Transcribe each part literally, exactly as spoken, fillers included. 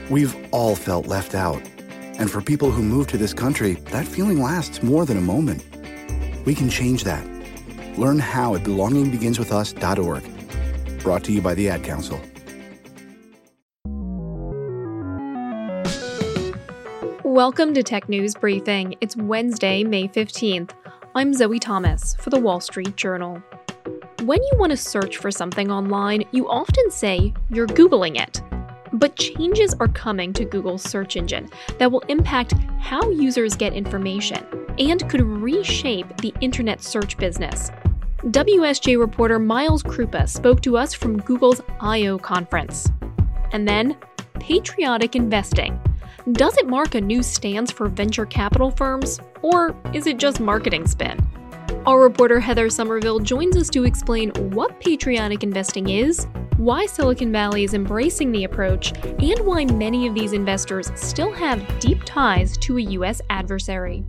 We've all felt left out. And for people who move to this country, that feeling lasts more than a moment. We can change that. Learn how at belonging begins with us dot org. Brought to you by the Ad Council. Welcome to Tech News Briefing. It's Wednesday, May fifteenth. I'm Zoe Thomas for The Wall Street Journal. When you want to search for something online, you often say you're Googling it. But changes are coming to Google's search engine that will impact how users get information and could reshape the internet search business. W S J reporter Miles Krupa spoke to us from Google's I O conference. And then, patriotic investing. Does it mark a new stance for venture capital firms, or is it just marketing spin? Our reporter Heather Somerville joins us to explain what patriotic investing is, why Silicon Valley is embracing the approach, and why many of these investors still have deep ties to a U S adversary.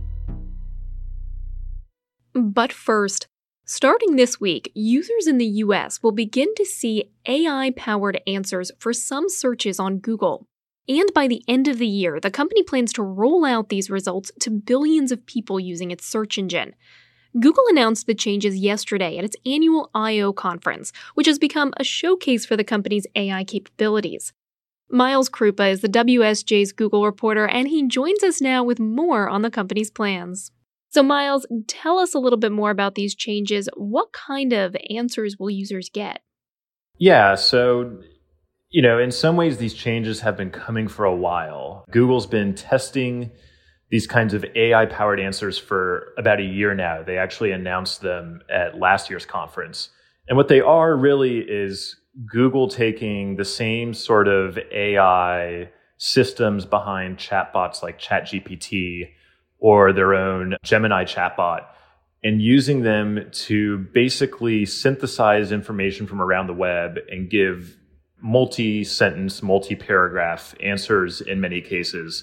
But first, starting this week, users in the U S will begin to see A I-powered answers for some searches on Google. And by the end of the year, the company plans to roll out these results to billions of people using its search engine. Google announced the changes yesterday at its annual I O conference, which has become a showcase for the company's A I capabilities. Miles Krupa is the W S J's Google reporter, and he joins us now with more on the company's plans. So Miles, tell us a little bit more about these changes. What kind of answers will users get? Yeah, so, you know, in some ways these changes have been coming for a while. Google's been testing these kinds of A I-powered answers for about a year now. They actually announced them at last year's conference. And what they are really is Google taking the same sort of A I systems behind chatbots like ChatGPT or their own Gemini chatbot and using them to basically synthesize information from around the web and give multi-sentence, multi-paragraph answers in many cases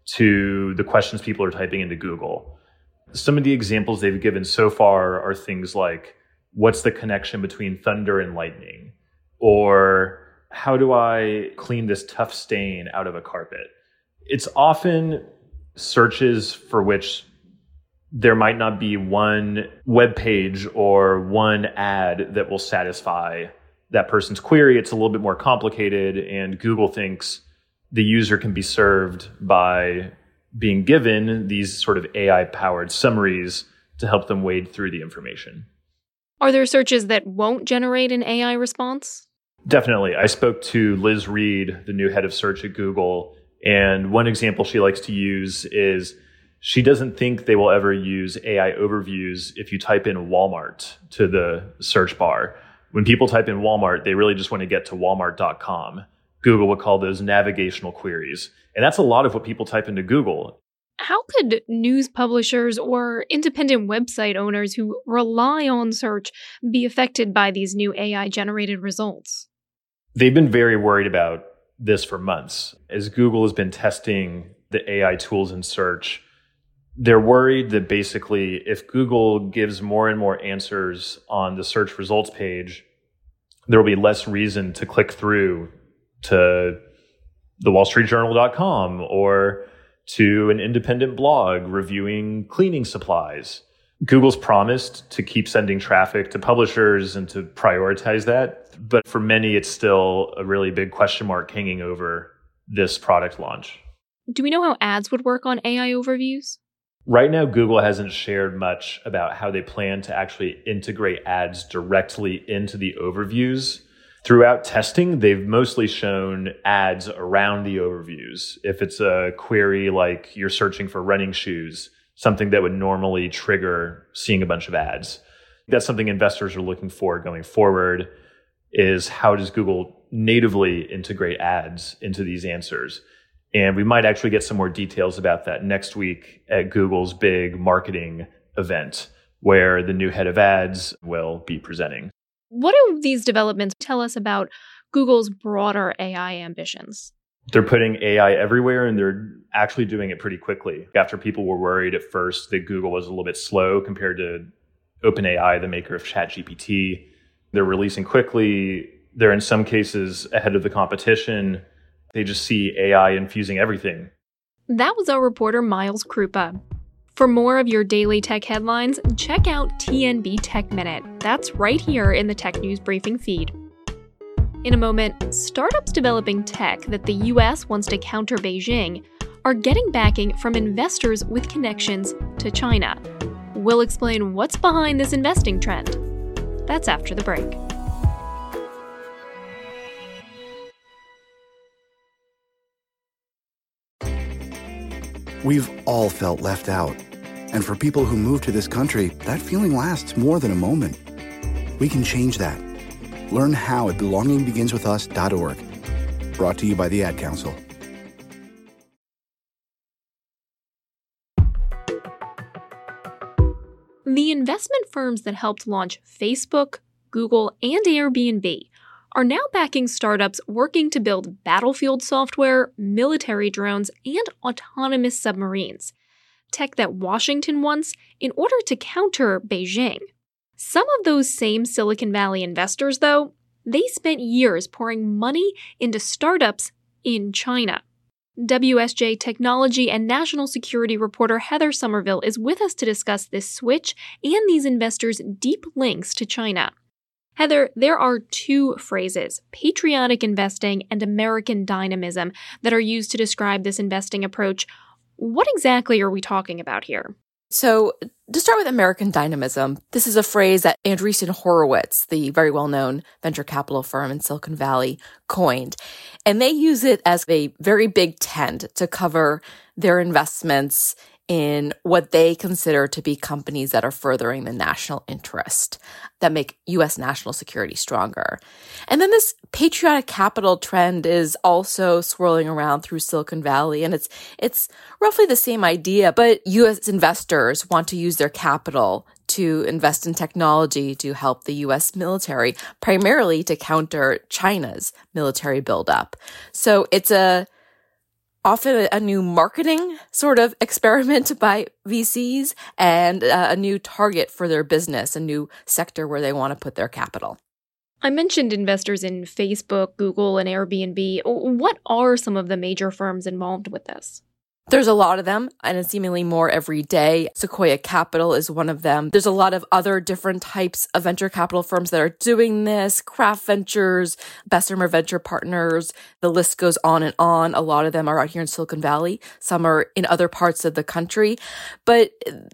to the questions people are typing into Google. Some of the examples they've given so far are things like, what's the connection between thunder and lightning? Or how do I clean this tough stain out of a carpet? It's often searches for which there might not be one web page or one ad that will satisfy that person's query. It's a little bit more complicated, and Google thinks the user can be served by being given these sort of A I-powered summaries to help them wade through the information. Are there searches that won't generate an A I response? Definitely. I spoke to Liz Reed, the new head of search at Google, and one example she likes to use is she doesn't think they will ever use A I overviews if you type in Walmart to the search bar. When people type in Walmart, they really just want to get to walmart dot com. Google would call those navigational queries. And that's a lot of what people type into Google. How could news publishers or independent website owners who rely on search be affected by these new A I-generated results? They've been very worried about this for months. As Google has been testing the A I tools in search, they're worried that basically if Google gives more and more answers on the search results page, there will be less reason to click through to the wall street journal dot com or to an independent blog reviewing cleaning supplies. Google's promised to keep sending traffic to publishers and to prioritize that. But for many, it's still a really big question mark hanging over this product launch. Do we know how ads would work on A I overviews? Right now, Google hasn't shared much about how they plan to actually integrate ads directly into the overviews. Throughout testing, they've mostly shown ads around the overviews. If it's a query like you're searching for running shoes, something that would normally trigger seeing a bunch of ads. That's something investors are looking for going forward, is how does Google natively integrate ads into these answers? And we might actually get some more details about that next week at Google's big marketing event, where the new head of ads will be presenting. What do these developments tell us about Google's broader A I ambitions? They're putting A I everywhere, and they're actually doing it pretty quickly. After people were worried at first that Google was a little bit slow compared to OpenAI, the maker of ChatGPT, they're releasing quickly. They're in some cases ahead of the competition. They just see A I infusing everything. That was our reporter Miles Krupa. For more of your daily tech headlines, check out T N B Tech Minute. That's right here in the Tech News Briefing feed. In a moment, startups developing tech that the U S wants to counter Beijing are getting backing from investors with connections to China. We'll explain what's behind this investing trend. That's after the break. We've all felt left out. And for people who move to this country, that feeling lasts more than a moment. We can change that. Learn how at belonging begins with us dot org. Brought to you by the Ad Council. The investment firms that helped launch Facebook, Google, and Airbnb are now backing startups working to build battlefield software, military drones, and autonomous submarines. Tech that Washington wants in order to counter Beijing. Some of those same Silicon Valley investors, though, they spent years pouring money into startups in China. W S J technology and national security reporter Heather Somerville is with us to discuss this switch and these investors' deep links to China. Heather, there are two phrases, patriotic investing and American dynamism, that are used to describe this investing approach. What exactly are we talking about here? So to start with American dynamism, this is a phrase that Andreessen Horowitz, the very well-known venture capital firm in Silicon Valley, coined. And they use it as a very big tent to cover their investments in what they consider to be companies that are furthering the national interest, that make U S national security stronger. And then this patriotic capital trend is also swirling around through Silicon Valley, and it's it's roughly the same idea, but U S investors want to use their capital to invest in technology to help the U S military, primarily to counter China's military buildup. So it's a often a new marketing sort of experiment by V Cs and a new target for their business, a new sector where they want to put their capital. I mentioned investors in Facebook, Google, and Airbnb. What are some of the major firms involved with this? There's a lot of them, and it's seemingly more every day. Sequoia Capital is one of them. There's a lot of other different types of venture capital firms that are doing this. Craft Ventures, Bessemer Venture Partners, the list goes on and on. A lot of them are out here in Silicon Valley. Some are in other parts of the country. But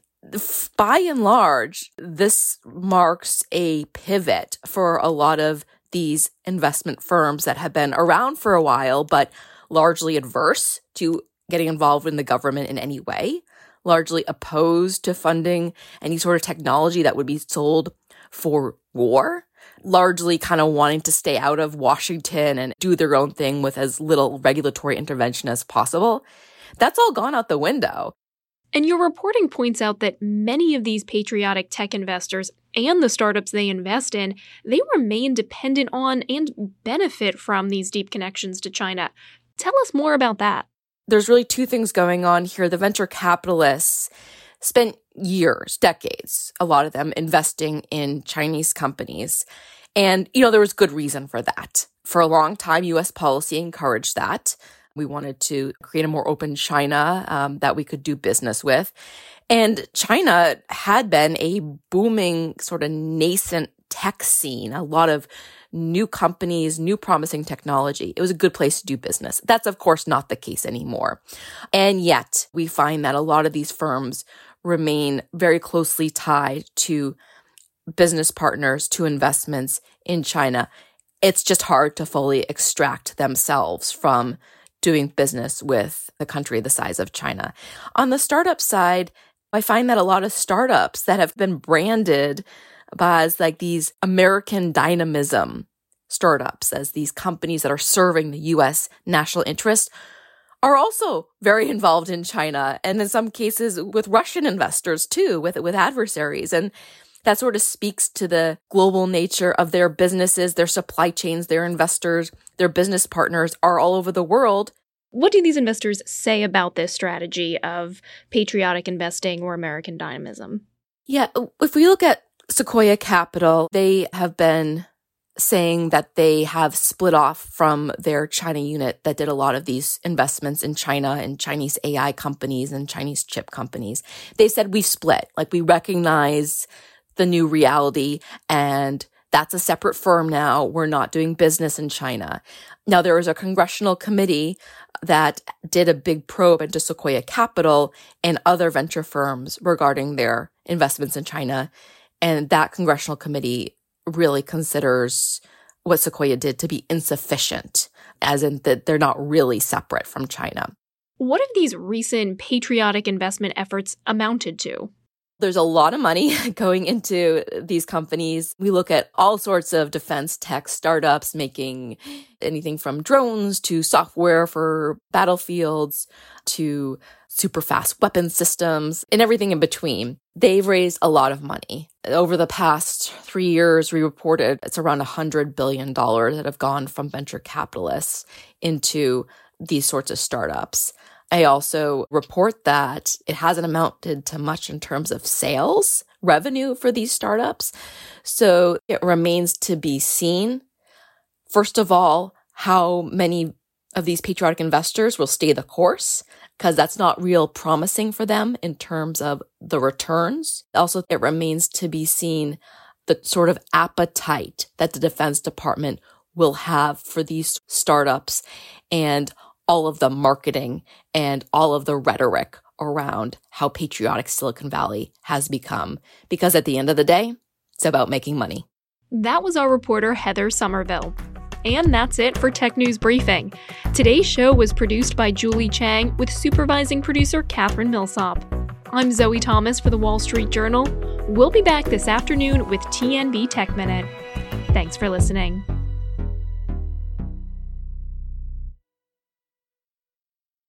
by and large, this marks a pivot for a lot of these investment firms that have been around for a while, but largely adverse to getting involved in the government in any way, largely opposed to funding any sort of technology that would be sold for war, largely kind of wanting to stay out of Washington and do their own thing with as little regulatory intervention as possible. That's all gone out the window. And your reporting points out that many of these patriotic tech investors and the startups they invest in, they remain dependent on and benefit from these deep connections to China. Tell us more about that. There's really two things going on here. The venture capitalists spent years, decades, a lot of them investing in Chinese companies. And, you know, there was good reason for that. For a long time, U S policy encouraged that. We wanted to create a more open China um, that we could do business with. And China had been a booming sort of nascent tech scene, a lot of new companies, new promising technology. It was a good place to do business. That's, of course, not the case anymore. And yet we find that a lot of these firms remain very closely tied to business partners, to investments in China. It's just hard to fully extract themselves from doing business with a country the size of China. On the startup side, I find that a lot of startups that have been branded as like these American dynamism startups, as these companies that are serving the U S national interest, are also very involved in China, and in some cases with Russian investors too, with with adversaries. And that sort of speaks to the global nature of their businesses, their supply chains, their investors, their business partners are all over the world. What do these investors say about this strategy of patriotic investing or American dynamism? Yeah, if we look at Sequoia Capital, they have been saying that they have split off from their China unit that did a lot of these investments in China and Chinese A I companies and Chinese chip companies. They said we've split, like we recognize the new reality and that's a separate firm now. We're not doing business in China. Now, there was a congressional committee that did a big probe into Sequoia Capital and other venture firms regarding their investments in China. And that congressional committee really considers what Sequoia did to be insufficient, as in that they're not really separate from China. What have these recent patriotic investment efforts amounted to? There's a lot of money going into these companies. We look at all sorts of defense tech startups making anything from drones to software for battlefields to super fast weapon systems and everything in between. They've raised a lot of money. Over the past three years, we reported it's around one hundred billion dollars that have gone from venture capitalists into these sorts of startups. I also report that it hasn't amounted to much in terms of sales revenue for these startups. So it remains to be seen, first of all, how many of these patriotic investors will stay the course, because that's not real promising for them in terms of the returns. Also, it remains to be seen the sort of appetite that the Defense Department will have for these startups and all of the marketing and all of the rhetoric around how patriotic Silicon Valley has become. Because at the end of the day, it's about making money. That was our reporter, Heather Somerville. And that's it for Tech News Briefing. Today's show was produced by Julie Chang with supervising producer Catherine Millsop. I'm Zoe Thomas for The Wall Street Journal. We'll be back this afternoon with T N B Tech Minute. Thanks for listening.